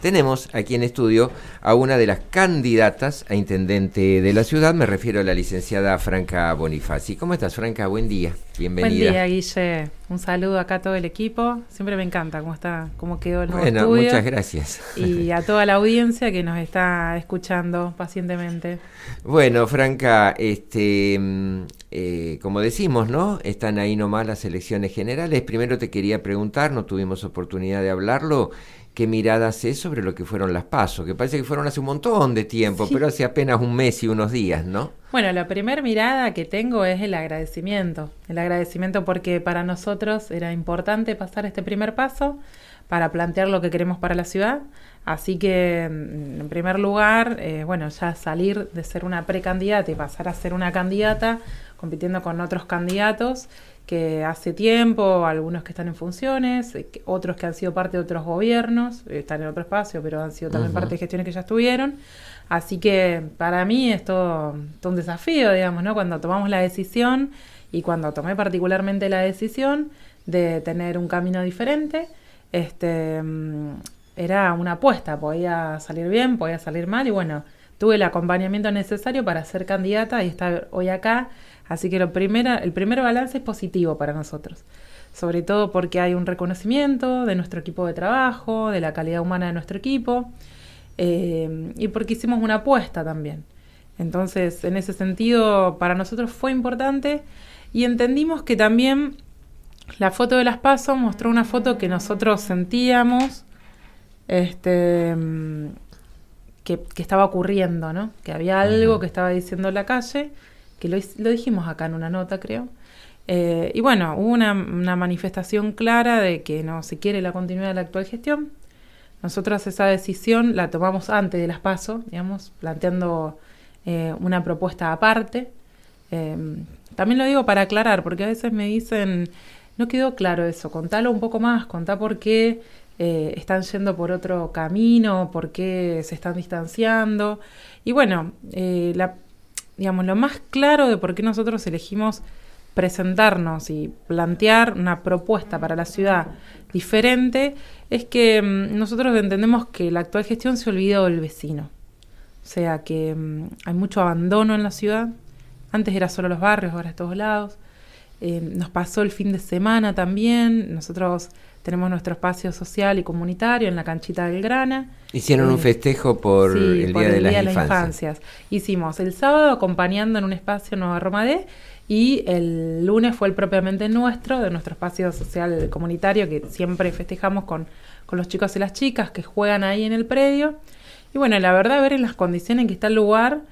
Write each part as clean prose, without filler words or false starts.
Tenemos aquí en estudio a una de las candidatas a intendente de la ciudad, me refiero a la licenciada Franca Bonifaci. ¿Cómo estás, Franca? Buen día, bienvenida. Buen día, Guille. Un saludo acá a todo el equipo. Siempre me encanta cómo quedó el nuevo estudio. Muchas gracias. Y a toda la audiencia que nos está escuchando pacientemente. Bueno, Franca, como decimos, ¿no? Están ahí nomás las elecciones generales. Primero te quería preguntar, no tuvimos oportunidad de hablarlo, ¿qué mirada haces sobre lo que fueron las PASO? Que parece que fueron hace un montón de tiempo, sí, pero hace apenas un mes y unos días, ¿no? Bueno, la primera mirada que tengo es el agradecimiento. El agradecimiento porque para nosotros era importante pasar este primer paso para plantear lo que queremos para la ciudad. Así que, en primer lugar, ya salir de ser una precandidata y pasar a ser una candidata, compitiendo con otros candidatos que hace tiempo, algunos que están en funciones, otros que han sido parte de otros gobiernos, están en otro espacio, pero han sido también parte de gestiones que ya estuvieron. Así que para mí es todo un desafío, digamos, ¿no? Cuando tomamos la decisión, y cuando tomé particularmente la decisión de tener un camino diferente, era una apuesta, podía salir bien, podía salir mal, y bueno, tuve el acompañamiento necesario para ser candidata y estar hoy acá. Así que el primer balance es positivo para nosotros, sobre todo porque hay un reconocimiento de nuestro equipo de trabajo, de la calidad humana de nuestro equipo, y porque hicimos una apuesta también. Entonces, en ese sentido, para nosotros fue importante, y entendimos que también la foto de las PASO mostró una foto que nosotros sentíamos que estaba ocurriendo, ¿no? Que había algo que estaba diciendo la calle, que lo dijimos acá en una nota, creo. Y bueno, hubo una manifestación clara de que no se quiere la continuidad de la actual gestión. Nosotros esa decisión la tomamos antes de las PASO, digamos, planteando una propuesta aparte. También lo digo para aclarar, porque a veces me dicen, no quedó claro eso, contalo un poco más, contá por qué están yendo por otro camino, por qué se están distanciando. Y bueno, lo más claro de por qué nosotros elegimos presentarnos y plantear una propuesta para la ciudad diferente es que nosotros entendemos que la actual gestión se olvidó del vecino. O sea que hay mucho abandono en la ciudad. Antes era solo los barrios, ahora es todos lados. Nos pasó el fin de semana también. Nosotros tenemos nuestro espacio social y comunitario en la canchita del Grana. Hicieron un festejo por el Día de las Infancias. Hicimos el sábado acompañando en un espacio Nueva Romadé, y el lunes fue el propiamente nuestro, de nuestro espacio social comunitario, que siempre festejamos con los chicos y las chicas que juegan ahí en el predio. Y bueno, la verdad, ver en las condiciones en que está el lugar,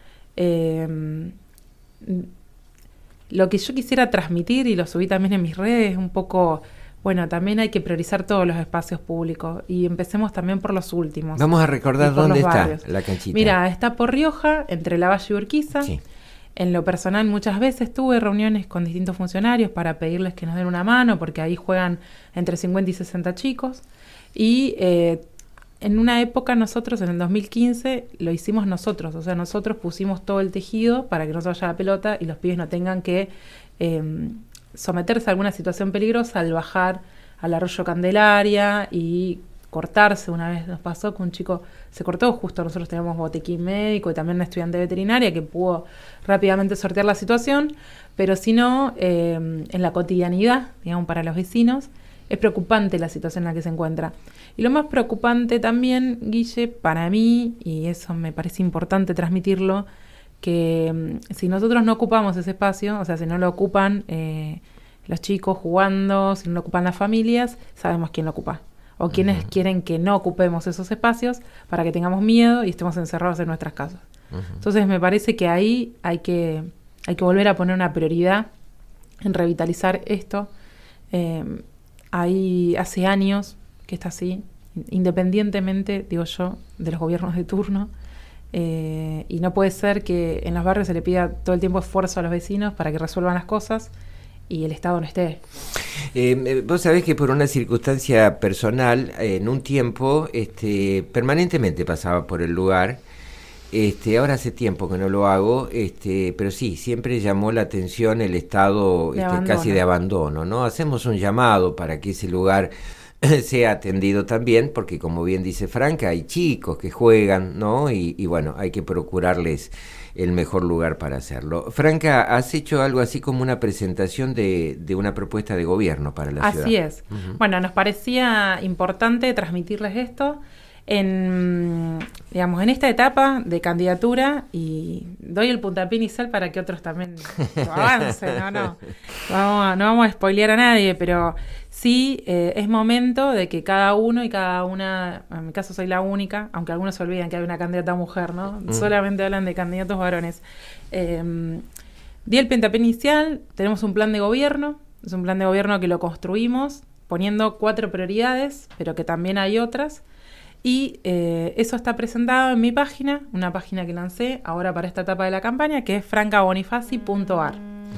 lo que yo quisiera transmitir, y lo subí también en mis redes, un poco, bueno, también hay que priorizar todos los espacios públicos, y empecemos también por los últimos. Vamos a recordar dónde está la canchita. Mira, está por Rioja, entre Lavalle y Urquiza. Sí. En lo personal, muchas veces tuve reuniones con distintos funcionarios para pedirles que nos den una mano, porque ahí juegan entre 50 y 60 chicos. Y en una época nosotros, en el 2015, lo hicimos nosotros. O sea, nosotros pusimos todo el tejido para que no se vaya la pelota y los pibes no tengan que someterse a alguna situación peligrosa al bajar al arroyo Candelaria y cortarse. Una vez nos pasó que un chico se cortó, justo nosotros teníamos botiquín médico y también una estudiante veterinaria que pudo rápidamente sortear la situación, pero si no, en la cotidianidad, digamos, para los vecinos, es preocupante la situación en la que se encuentra. Y lo más preocupante también, Guille, para mí, y eso me parece importante transmitirlo, que si nosotros no ocupamos ese espacio, o sea, si no lo ocupan los chicos jugando, si no lo ocupan las familias, sabemos quién lo ocupa. O quienes quieren que no ocupemos esos espacios para que tengamos miedo y estemos encerrados en nuestras casas. Entonces me parece que ahí hay que volver a poner una prioridad en revitalizar esto. Ahí hace años que está así, independientemente, digo yo, de los gobiernos de turno. Y no puede ser que en los barrios se le pida todo el tiempo esfuerzo a los vecinos para que resuelvan las cosas y el Estado no esté. Vos sabés que por una circunstancia personal, en un tiempo, permanentemente pasaba por el lugar. Ahora hace tiempo que no lo hago, pero sí, siempre llamó la atención el estado casi de abandono, ¿no? Hacemos un llamado para que ese lugar sea atendido también, porque como bien dice Franca, hay chicos que juegan, ¿no? Y bueno, hay que procurarles el mejor lugar para hacerlo. Franca, has hecho algo así como una presentación de una propuesta de gobierno para la ciudad. Así es. Bueno, nos parecía importante transmitirles esto digamos, en esta etapa de candidatura, y doy el puntapié inicial para que otros también lo avancen, no vamos a spoilear a nadie, pero sí es momento de que cada uno y cada una, en mi caso soy la única, aunque algunos se olvidan que hay una candidata mujer, ¿no? Solamente hablan de candidatos varones. Di el puntapié inicial, tenemos un plan de gobierno, es un plan de gobierno que lo construimos poniendo 4 prioridades, pero que también hay otras. Y eso está presentado en mi página, una página que lancé ahora para esta etapa de la campaña, que es francabonifaci.ar.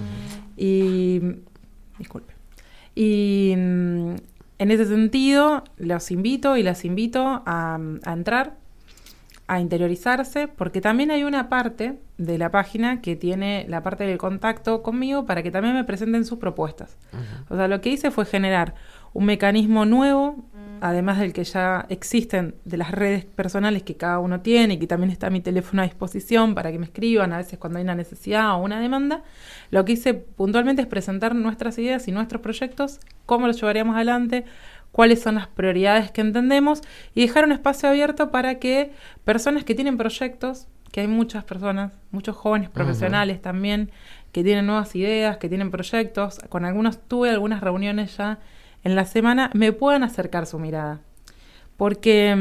Y disculpe. Y en ese sentido los invito y las invito a entrar, a interiorizarse, porque también hay una parte de la página que tiene la parte del contacto conmigo para que también me presenten sus propuestas. O sea, lo que hice fue generar un mecanismo nuevo, además del que ya existen de las redes personales que cada uno tiene, y que también está mi teléfono a disposición para que me escriban a veces cuando hay una necesidad o una demanda. Lo que hice puntualmente es presentar nuestras ideas y nuestros proyectos, cómo los llevaríamos adelante, cuáles son las prioridades que entendemos, y dejar un espacio abierto para que personas que tienen proyectos, que hay muchas personas, muchos jóvenes profesionales también, que tienen nuevas ideas, que tienen proyectos, con algunos tuve algunas reuniones ya en la semana, me puedan acercar su mirada. Porque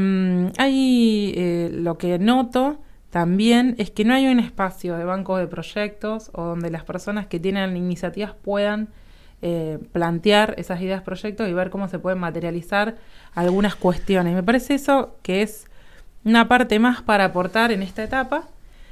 hay lo que noto también es que no hay un espacio de banco de proyectos o donde las personas que tienen iniciativas puedan plantear esas ideas, proyectos y ver cómo se pueden materializar algunas cuestiones. Me parece eso que es una parte más para aportar en esta etapa.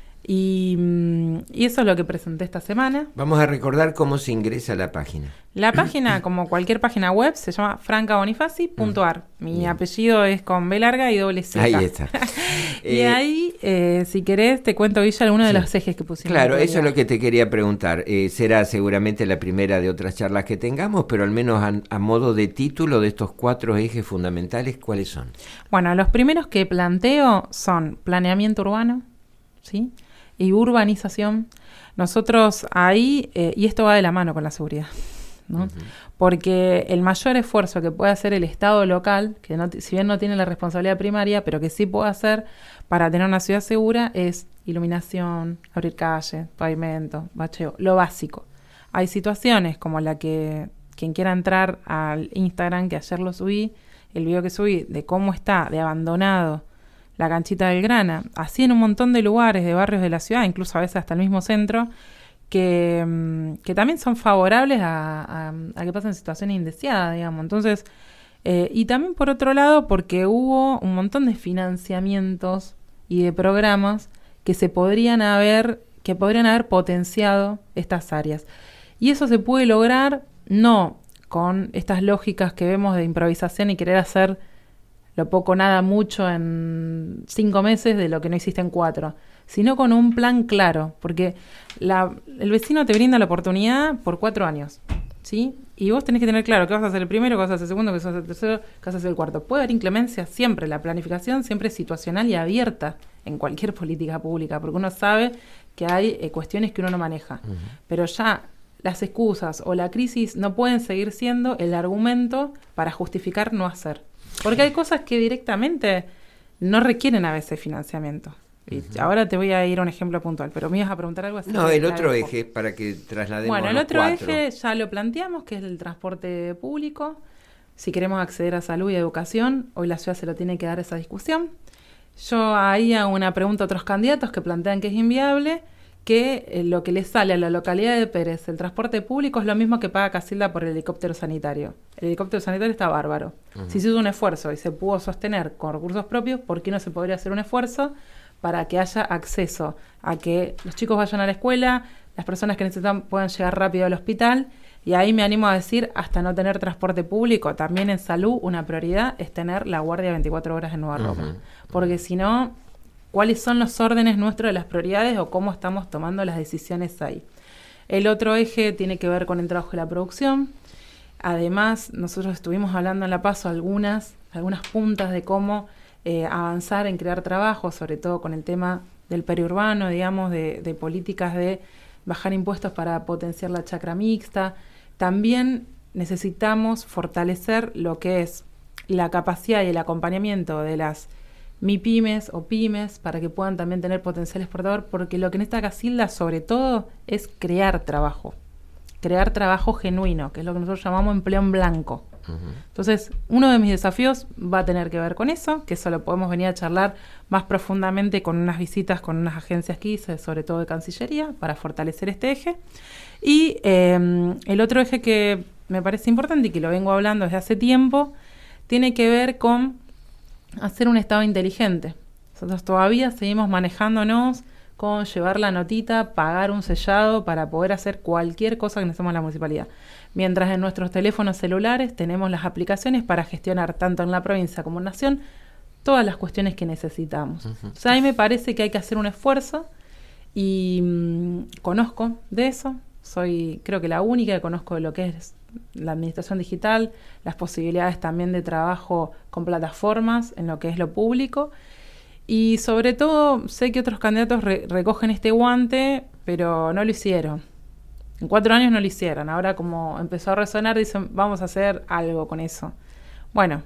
Y eso es lo que presenté esta semana. Vamos a recordar cómo se ingresa a la página. La página, como cualquier página web, se llama francabonifaci.ar. Mi apellido es con B larga y doble Z. Ahí está. Y ahí, si querés, te cuento, Villa, alguno de los ejes que pusimos. Claro, eso es lo que te quería preguntar. Será seguramente la primera de otras charlas que tengamos, pero al menos a modo de título de estos 4 ejes fundamentales, ¿cuáles son? Bueno, los primeros que planteo son planeamiento urbano, ¿sí?, y urbanización. Nosotros ahí, y esto va de la mano con la seguridad, ¿no? Porque el mayor esfuerzo que puede hacer el Estado local, que no, si bien no tiene la responsabilidad primaria, pero que sí puede hacer para tener una ciudad segura, es iluminación, abrir calles, pavimento, bacheo, lo básico. Hay situaciones como la que quien quiera entrar al Instagram, que ayer lo subí, el video que subí, de cómo está de abandonado la canchita del Grana, así en un montón de lugares, de barrios de la ciudad, incluso a veces hasta el mismo centro, que también son favorables a que pasen situaciones indeseadas, digamos. Entonces, y también por otro lado, porque hubo un montón de financiamientos y de programas que podrían haber potenciado estas áreas. Y eso se puede lograr no con estas lógicas que vemos de improvisación y querer hacer lo poco, nada, mucho en 5 meses de lo que no hiciste en 4, sino con un plan claro, porque el vecino te brinda la oportunidad por 4 años, ¿sí? Y vos tenés que tener claro qué vas a hacer el primero, qué vas a hacer el segundo, qué vas a hacer el tercero, qué vas a hacer el cuarto. Puede haber inclemencia siempre, la planificación siempre es situacional y abierta en cualquier política pública, porque uno sabe que hay cuestiones que uno no maneja, pero ya las excusas o la crisis no pueden seguir siendo el argumento para justificar no hacer. Porque hay cosas que directamente no requieren a veces financiamiento. Y ahora te voy a ir a un ejemplo puntual, pero me ibas a preguntar algo así. No, el otro eje, para que traslademos. Bueno, el otro eje ya lo planteamos, que es el transporte público. Si queremos acceder a salud y educación, hoy la ciudad se lo tiene que dar esa discusión. Yo ahí hago una pregunta a otros candidatos que plantean que es inviable, que lo que le sale a la localidad de Pérez, el transporte público, es lo mismo que paga Casilda por el helicóptero sanitario. El helicóptero sanitario está bárbaro. Si se hizo un esfuerzo y se pudo sostener con recursos propios, ¿por qué no se podría hacer un esfuerzo para que haya acceso a que los chicos vayan a la escuela, las personas que necesitan puedan llegar rápido al hospital? Y ahí me animo a decir, hasta no tener transporte público, también en salud una prioridad es tener la guardia 24 horas en Nueva Roma. Porque si no, ¿cuáles son los órdenes nuestros de las prioridades o cómo estamos tomando las decisiones ahí? El otro eje tiene que ver con el trabajo de la producción. Además, nosotros estuvimos hablando en La Paso algunas puntas de cómo avanzar en crear trabajo, sobre todo con el tema del periurbano, digamos, de políticas de bajar impuestos para potenciar la chacra mixta. También necesitamos fortalecer lo que es la capacidad y el acompañamiento de las MIPYMES o pymes para que puedan también tener potencial exportador, porque lo que necesita Casilda sobre todo es crear trabajo genuino, que es lo que nosotros llamamos empleo en blanco. Entonces, uno de mis desafíos va a tener que ver con eso, que eso lo podemos venir a charlar más profundamente con unas visitas con unas agencias que hice, sobre todo de Cancillería, para fortalecer este eje. Y el otro eje que me parece importante y que lo vengo hablando desde hace tiempo, tiene que ver con hacer un Estado inteligente. Nosotros todavía seguimos manejándonos con llevar la notita, pagar un sellado para poder hacer cualquier cosa que necesitemos en la municipalidad. Mientras en nuestros teléfonos celulares tenemos las aplicaciones para gestionar tanto en la provincia como en nación todas las cuestiones que necesitamos. O sea, a mí me parece que hay que hacer un esfuerzo y conozco de eso. Soy, creo que la única que conozco de lo que es la administración digital, las posibilidades también de trabajo con plataformas en lo que es lo público. Y sobre todo sé que otros candidatos recogen este guante, pero no lo hicieron. En 4 años no lo hicieron. Ahora como empezó a resonar, dicen, vamos a hacer algo con eso. Bueno,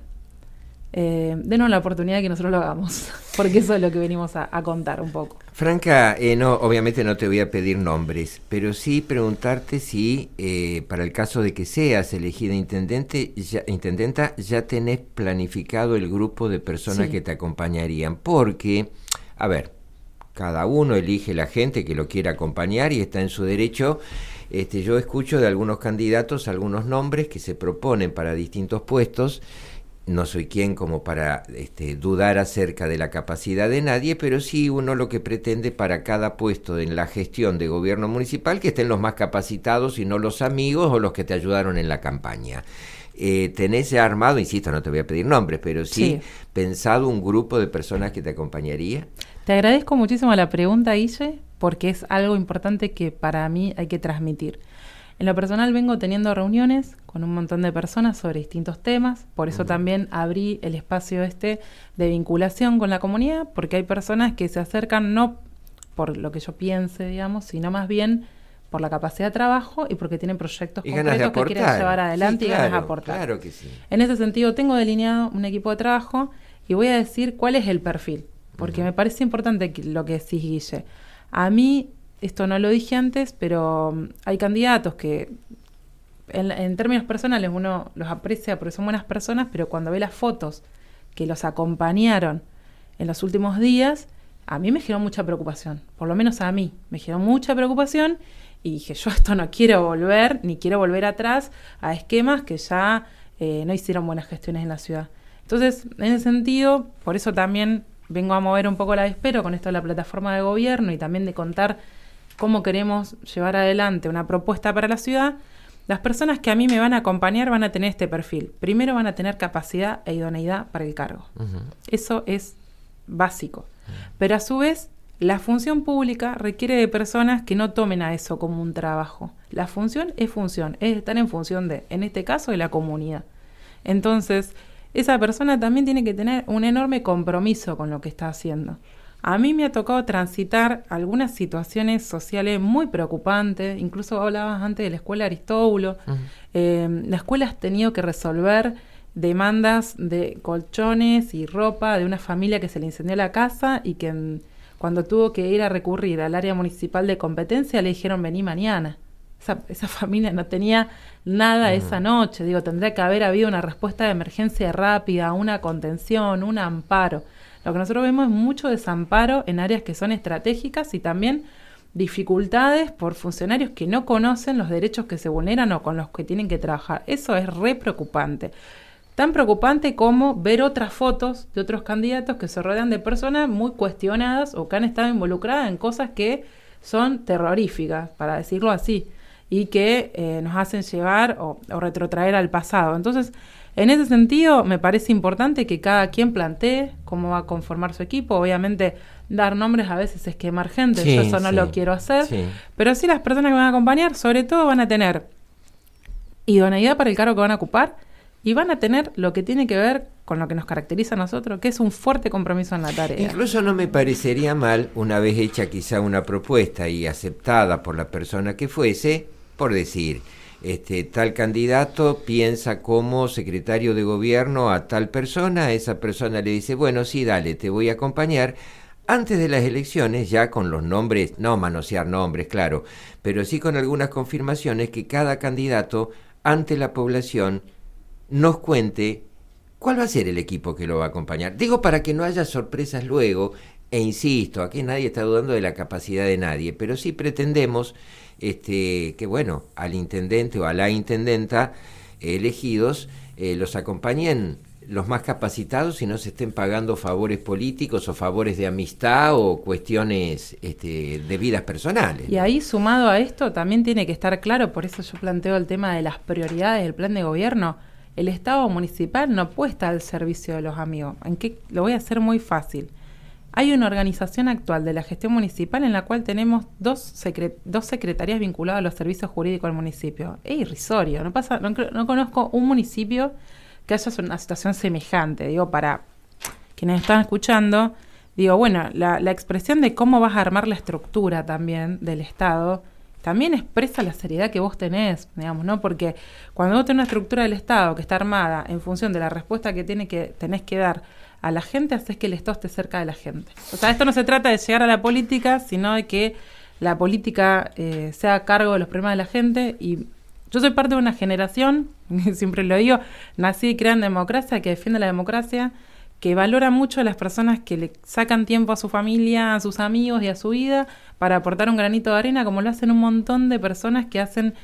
denos la oportunidad de que nosotros lo hagamos, porque eso es lo que venimos a contar un poco. Franca, no, obviamente no te voy a pedir nombres, pero sí preguntarte si para el caso de que seas elegida intendenta, ya tenés planificado el grupo de personas que te acompañarían, porque, a ver, cada uno elige la gente que lo quiera acompañar y está en su derecho. Yo escucho de algunos candidatos algunos nombres que se proponen para distintos puestos. No soy quien como para dudar acerca de la capacidad de nadie, pero sí uno lo que pretende para cada puesto en la gestión de gobierno municipal que estén los más capacitados y no los amigos o los que te ayudaron en la campaña. ¿Tenés armado, insisto, no te voy a pedir nombres, pero sí pensado un grupo de personas que te acompañaría? Te agradezco muchísimo la pregunta, Guille, porque es algo importante que para mí hay que transmitir. En lo personal vengo teniendo reuniones con un montón de personas sobre distintos temas, por eso también abrí el espacio de vinculación con la comunidad, porque hay personas que se acercan no por lo que yo piense, digamos, sino más bien por la capacidad de trabajo y porque tienen proyectos concretos que quieren llevar adelante y ganas de aportar. Claro que sí. En ese sentido, tengo delineado un equipo de trabajo y voy a decir cuál es el perfil, porque me parece importante lo que decís, Guille. A mí, esto no lo dije antes, pero hay candidatos que en términos personales uno los aprecia porque son buenas personas, pero cuando ve las fotos que los acompañaron en los últimos días, a mí me generó mucha preocupación, por lo menos a mí, me generó mucha preocupación y dije, yo esto no quiero volver, ni quiero volver atrás a esquemas que ya no hicieron buenas gestiones en la ciudad. Entonces, en ese sentido, por eso también vengo a mover un poco la avispero con esto de la plataforma de gobierno y también de contar cómo queremos llevar adelante una propuesta para la ciudad. Las personas que a mí me van a acompañar van a tener este perfil. Primero van a tener capacidad e idoneidad para el cargo. Eso es básico. Pero a su vez, la función pública requiere de personas que no tomen a eso como un trabajo. La función, es estar en función de, en este caso, de la comunidad. Entonces, esa persona también tiene que tener un enorme compromiso con lo que está haciendo. A mí me ha tocado transitar algunas situaciones sociales muy preocupantes, incluso hablabas antes de la escuela Aristóbulo. La escuela ha tenido que resolver demandas de colchones y ropa de una familia que se le incendió la casa y que cuando tuvo que ir a recurrir al área municipal de competencia le dijeron vení mañana. Esa familia no tenía nada esa noche. Tendría que haber habido una respuesta de emergencia rápida, una contención, un amparo. Lo que nosotros vemos es mucho desamparo en áreas que son estratégicas y también dificultades por funcionarios que no conocen los derechos que se vulneran o con los que tienen que trabajar. Eso es re preocupante. Tan preocupante como ver otras fotos de otros candidatos que se rodean de personas muy cuestionadas o que han estado involucradas en cosas que son terroríficas, para decirlo así, y que nos hacen llevar o retrotraer al pasado. Entonces, en ese sentido, me parece importante que cada quien plantee cómo va a conformar su equipo. Obviamente, dar nombres a veces es quemar gente, yo eso no lo quiero hacer, pero sí las personas que van a acompañar, sobre todo van a tener idoneidad para el cargo que van a ocupar y van a tener lo que tiene que ver con lo que nos caracteriza a nosotros, que es un fuerte compromiso en la tarea. Incluso no me parecería mal, una vez hecha quizá una propuesta y aceptada por la persona que fuese, por decir, tal candidato piensa como secretario de gobierno a tal persona, esa persona le dice, bueno, sí, dale, te voy a acompañar, antes de las elecciones, ya con los nombres, no manosear nombres, claro, pero sí con algunas confirmaciones que cada candidato ante la población nos cuente cuál va a ser el equipo que lo va a acompañar. Digo, para que no haya sorpresas luego, e insisto, aquí nadie está dudando de la capacidad de nadie, pero sí pretendemos que, bueno, al intendente o a la intendenta elegidos los acompañen los más capacitados y no se estén pagando favores políticos o favores de amistad o cuestiones de vidas personales, ¿no? Y ahí, sumado a esto, también tiene que estar claro, por eso yo planteo el tema de las prioridades del plan de gobierno. El Estado municipal no puede estar al servicio de los amigos. Lo voy a hacer muy fácil. Hay una organización actual de la gestión municipal en la cual tenemos dos secretarías vinculadas a los servicios jurídicos del municipio. Es irrisorio. No conozco un municipio que haya una situación semejante. Digo, para quienes están escuchando, digo, bueno, la expresión de cómo vas a armar la estructura también del Estado también expresa la seriedad que vos tenés, digamos, ¿no? Porque cuando vos tenés una estructura del Estado que está armada en función de la respuesta que tenés que dar a la gente, haces que el Estado esté cerca de la gente. O sea, esto no se trata de llegar a la política, sino de que la política sea a cargo de los problemas de la gente. Y yo soy parte de una generación, siempre lo digo, nací y criada en democracia, que defiende la democracia, que valora mucho a las personas que le sacan tiempo a su familia, a sus amigos y a su vida para aportar un granito de arena, como lo hacen un montón de personas que hacen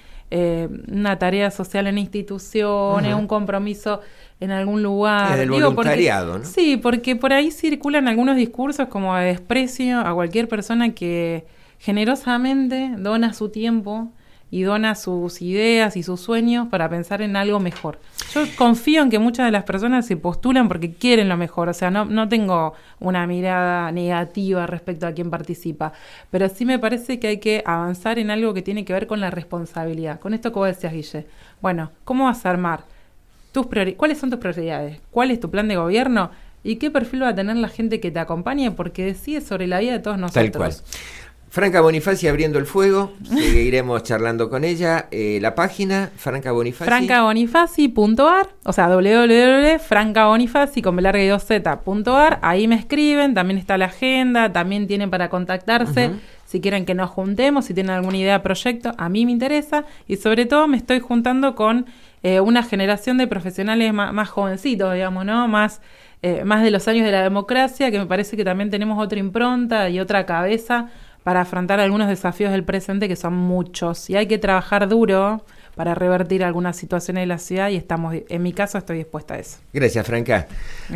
una tarea social en instituciones, un compromiso en algún lugar. Es del voluntariado, ¿no? Sí, porque por ahí circulan algunos discursos como de desprecio a cualquier persona que generosamente dona su tiempo y dona sus ideas y sus sueños para pensar en algo mejor. Yo confío en que muchas de las personas se postulan porque quieren lo mejor, o sea, no tengo una mirada negativa respecto a quién participa, pero sí me parece que hay que avanzar en algo que tiene que ver con la responsabilidad. Con esto que vos decías, Guille, bueno, ¿cómo vas a armar cuáles son tus prioridades? ¿Cuál es tu plan de gobierno? ¿Y qué perfil va a tener la gente que te acompañe? Porque decide sobre la vida de todos nosotros. Tal cual. Franca Bonifaci abriendo el fuego, seguiremos charlando con ella. La página, Franca Bonifaci. francabonifaci.ar, o sea, www.francabonifaci con b2z.ar. Ahí me escriben, también está la agenda, también tienen para contactarse. Si quieren que nos juntemos, si tienen alguna idea de proyecto, a mí me interesa. Y sobre todo me estoy juntando con una generación de profesionales más jovencitos, digamos, ¿no? Más de los años de la democracia, que me parece que también tenemos otra impronta y otra cabeza para afrontar algunos desafíos del presente, que son muchos, y hay que trabajar duro para revertir algunas situaciones de la ciudad, y en mi caso estoy dispuesta a eso. Gracias, Franca.